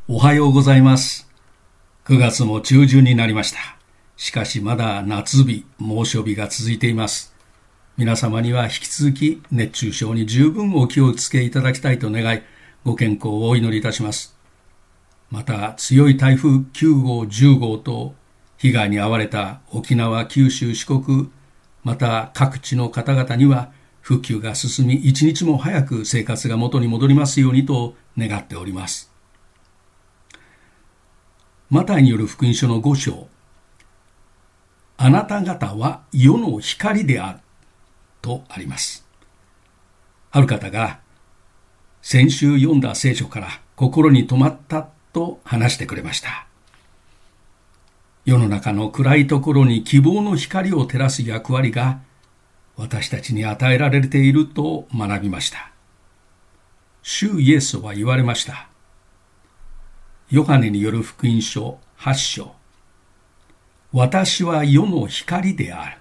おはようございます。9月も中旬になりました。しかしまだ夏日、猛暑日が続いています。皆様には引き続き熱中症に十分お気をつけいただきたいと願い、ご健康をお祈りいたします。また強い台風9号、10号と被害に遭われた沖縄、九州、四国、また各地の方々には復旧が進み、一日も早く生活が元に戻りますようにと願っております。マタイによる福音書の5章、あなた方は世の光であるとあります。ある方が先週読んだ聖書から心に留まったと話してくれました。世の中の暗いところに希望の光を照らす役割が私たちに与えられていると学びました。主イエスは言われました。ヨハネによる福音書8章、私は世の光である。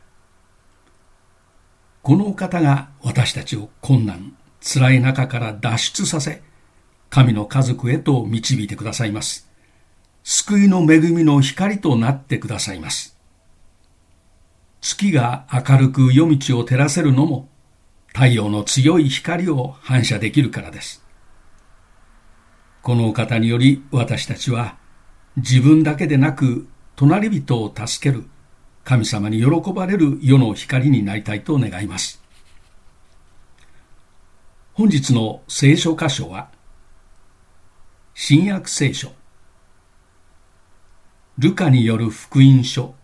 このお方が私たちを困難、辛い中から脱出させ、神の家族へと導いてくださいます。救いの恵みの光となってくださいます。月が明るく夜道を照らせるのも、太陽の強い光を反射できるからです。このお方により私たちは自分だけでなく隣人を助ける神様に喜ばれる世の光になりたいと願います。本日の聖書箇所は新約聖書ルカによる福音書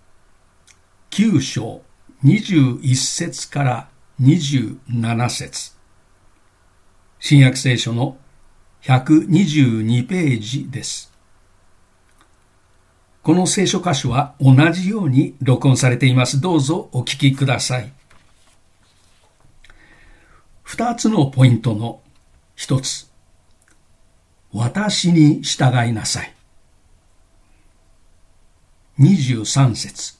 9章21節から27節、新約聖書の122ページです。この聖書箇所は同じように録音されています。どうぞお聞きください。2つのポイントの1つ、私に従いなさい。23節、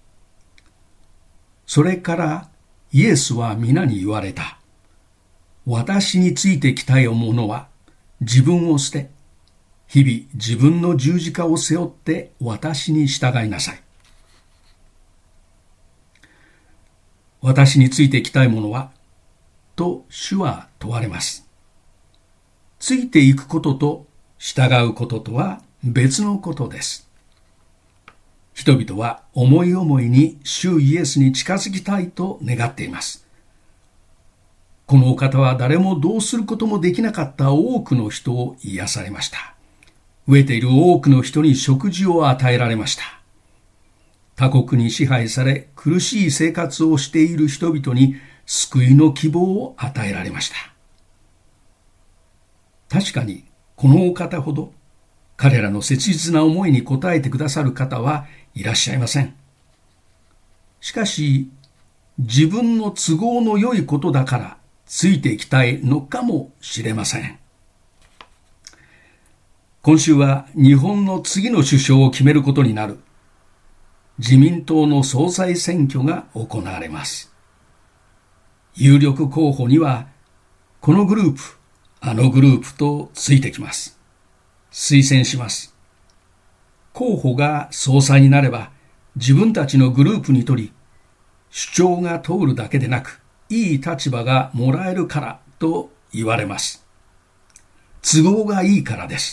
それからイエスは皆に言われた。私についてきたい者は自分を捨て、日々自分の十字架を背負って私に従いなさい。私についてきたい者はと主は問われます。ついていくことと従うこととは別のことです。人々は思い思いに主イエスに近づきたいと願っています。このお方は誰もどうすることもできなかった多くの人を癒されました。飢えている多くの人に食事を与えられました。他国に支配され苦しい生活をしている人々に救いの希望を与えられました。確かにこのお方ほど彼らの切実な思いに応えてくださる方はいらっしゃいません。しかし自分の都合の良いことだからついていきたいのかもしれません。今週は日本の次の首相を決めることになる自民党の総裁選挙が行われます。有力候補にはこのグループ、あのグループとついてきます。推薦します。候補が総裁になれば自分たちのグループにとり、主張が通るだけでなくいい立場がもらえるからと言われます。都合がいいからです。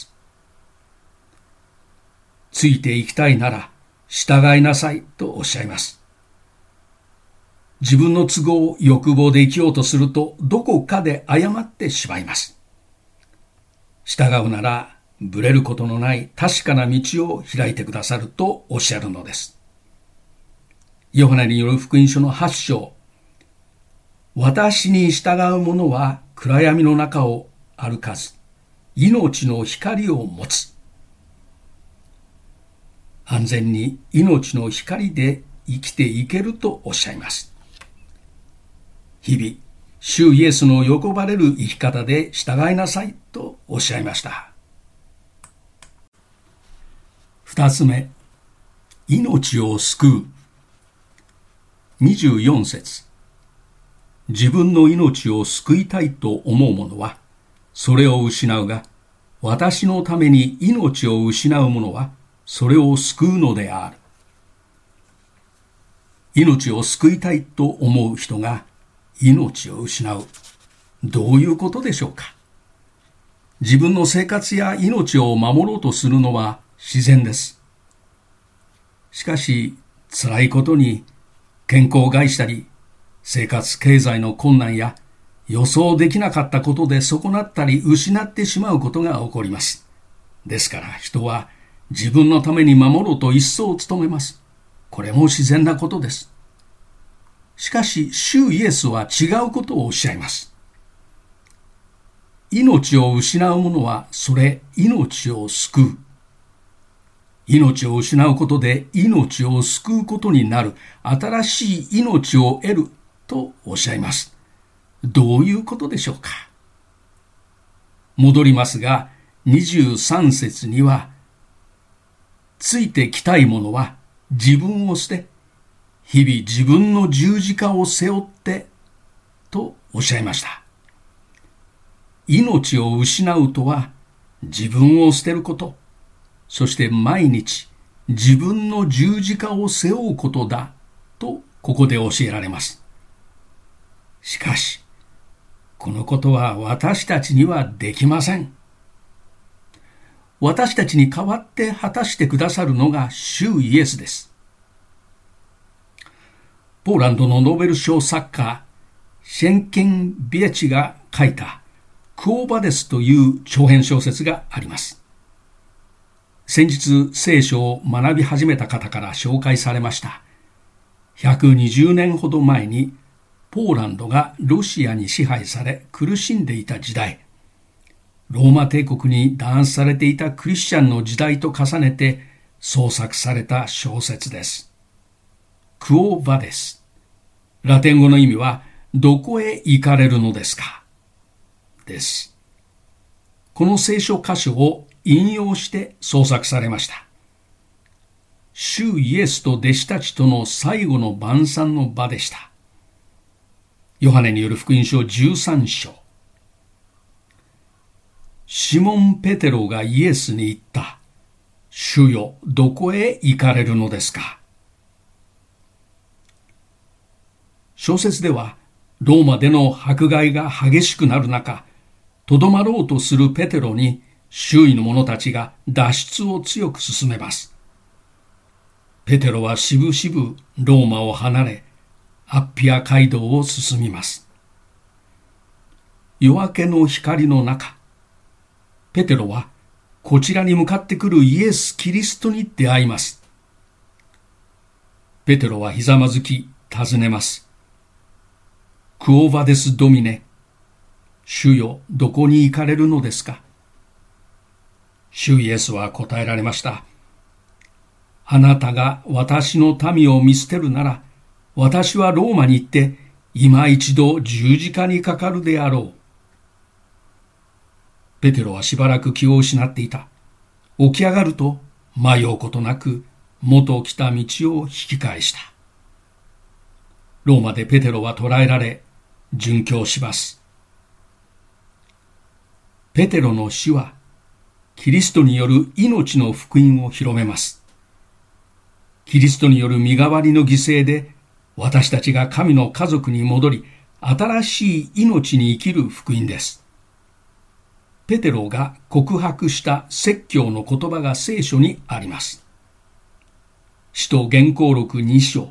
ついていきたいなら従いなさいとおっしゃいます。自分の都合、欲望で生きようとするとどこかで誤ってしまいます。従うならぶれることのない確かな道を開いてくださるとおっしゃるのです。ヨハネによる福音書の8章、私に従う者は暗闇の中を歩かず、命の光を持つ。安全に命の光で生きていけるとおっしゃいます。日々、主イエスの喜ばれる生き方で従いなさいとおっしゃいました。二つ目、命を救う。24節、自分の命を救いたいと思う者はそれを失うが、 私のために命を失う者はそれを救うのである。命を救いたいと思う人が命を失う。どういうことでしょうか。自分の生活や命を守ろうとするのは自然です。しかし、辛いことに健康を害したり、生活経済の困難や予想できなかったことで損なったり失ってしまうことが起こります。ですから人は自分のために守ろうと一層努めます。これも自然なことです。しかし、主イエスは違うことをおっしゃいます。命を失う者はそれ命を救う。命を失うことで命を救うことになる新しい命を得るとおっしゃいます。どういうことでしょうか。戻りますが、23節には、ついてきたい者は自分を捨て、日々自分の十字架を背負ってとおっしゃいました。命を失うとは自分を捨てること、そして毎日自分の十字架を背負うことだとここで教えられます。しかし、このことは私たちにはできません。私たちに代わって果たしてくださるのが主イエスです。ポーランドのノーベル賞作家シェンケンビエチが書いたクオ・バデスという長編小説があります。先日聖書を学び始めた方から紹介されました。120年ほど前にポーランドがロシアに支配され苦しんでいた時代、ローマ帝国に弾圧されていたクリスチャンの時代と重ねて創作された小説です。クオ・バデス。ラテン語の意味は、どこへ行かれるのですかです。この聖書箇所を引用して創作されました。主イエスと弟子たちとの最後の晩餐の場でした。ヨハネによる福音書13章。シモン・ペテロがイエスに言った。主よ、どこへ行かれるのですか。小説では、ローマでの迫害が激しくなる中、とどまろうとするペテロに周囲の者たちが脱出を強く進めます。ペテロはしぶしぶローマを離れ、アッピア街道を進みます。夜明けの光の中、ペテロはこちらに向かってくるイエス・キリストに出会います。ペテロはひざまずき尋ねます。クオ・バデス・ドミネ、主よ、どこに行かれるのですか。主イエスは答えられました。あなたが私の民を見捨てるなら、私はローマに行って、今一度十字架にかかるであろう。ペテロはしばらく気を失っていた。起き上がると、迷うことなく、元来た道を引き返した。ローマでペテロは捕らえられ、殉教します。ペテロの死は、キリストによる命の福音を広めます。キリストによる身代わりの犠牲で、私たちが神の家族に戻り、新しい命に生きる福音です。ペテロが告白した説教の言葉が聖書にあります。使徒原稿録2章。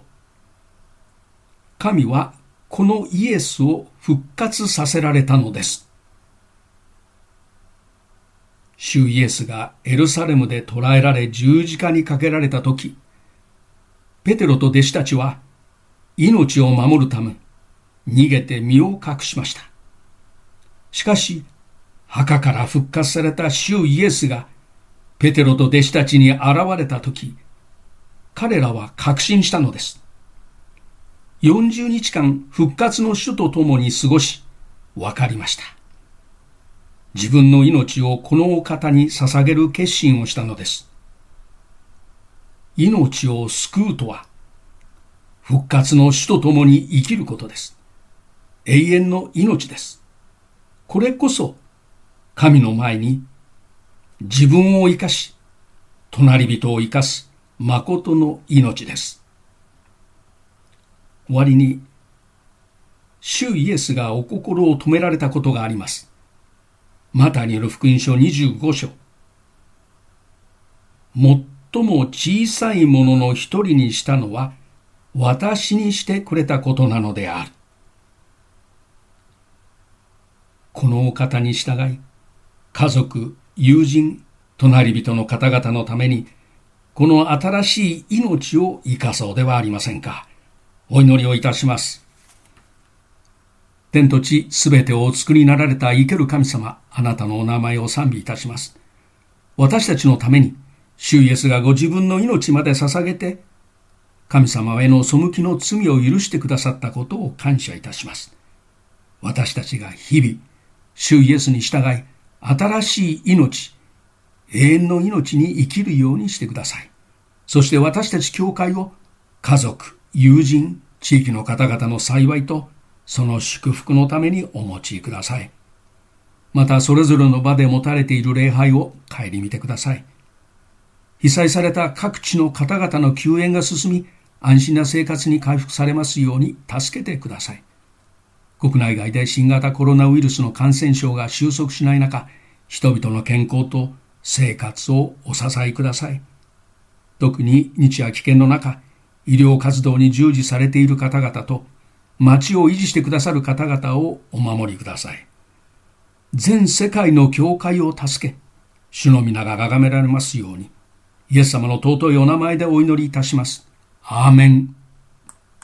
神はこのイエスを復活させられたのです。主イエスがエルサレムで捕らえられ十字架にかけられたとき、ペテロと弟子たちは命を守るため逃げて身を隠しました。しかし、墓から復活された主イエスがペテロと弟子たちに現れたとき、彼らは確信したのです。40日間復活の主と共に過ごし、分かりました。自分の命をこのお方に捧げる決心をしたのです。命を救うとは、復活の主と共に生きることです。永遠の命です。これこそ、神の前に自分を生かし、隣人を生かす誠の命です。終わりに、主イエスがお心を止められたことがあります。マタイによる福音書25章。最も小さいものの一人にしたのは、私にしてくれたことなのである。このお方に従い、家族、友人、隣人の方々のために、この新しい命を生かそうではありませんか。お祈りをいたします。天と地すべてをお作りになられた生ける神様、あなたのお名前を賛美いたします。私たちのために、主イエスがご自分の命まで捧げて、神様への背きの罪を許してくださったことを感謝いたします。私たちが日々、主イエスに従い、新しい命、永遠の命に生きるようにしてください。そして私たち教会を家族、友人、地域の方々の幸いとその祝福のためにお持ちください。またそれぞれの場で持たれている礼拝を顧みてください。被災された各地の方々の救援が進み、安心な生活に回復されますように助けてください。国内外で新型コロナウイルスの感染症が収束しない中、人々の健康と生活をお支えください。特に日夜危険の中、医療活動に従事されている方々と、町を維持してくださる方々をお守りください。全世界の教会を助け、主の皆が崇められますように、イエス様の尊いお名前でお祈りいたします。アーメン。